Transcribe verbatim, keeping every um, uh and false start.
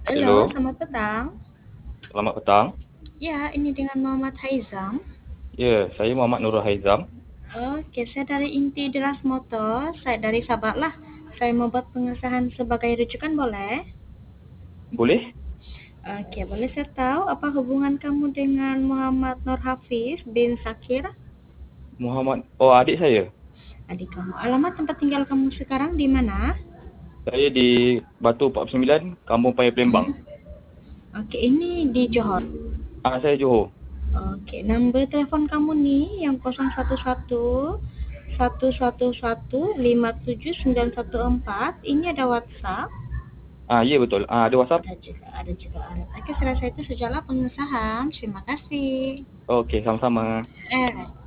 Halo, Halo, selamat petang. selamat petang. Ya, ini dengan Muhammad Haizam. Ya, saya Muhammad Nurul Haizam. Oke, saya dari Inti Deras Motor. Saya dari Sabak lah. Saya mau buat pengesahan sebagai rujukan, boleh? Boleh? Oke, boleh saya tahu apa hubungan kamu dengan Muhammad Nur Hafiz bin Sakir? Muhammad, oh adik saya. Adik kamu. Alamat tempat tinggal kamu sekarang di mana? Saya di Batu empat puluh sembilan, Kampung Paya Palembang. Oke, ini di Johor. Ah, saya Johor. Oke, nombor telepon kamu nih yang nol satu satu satu satu satu lima tujuh sembilan satu empat. Ini ada WhatsApp. Ah, ya betul. Ah, ada WhatsApp. Ada juga, ada juga. Oke, saya rasa itu sajalah pengesahan. Terima kasih. Okey, sama-sama. Alright.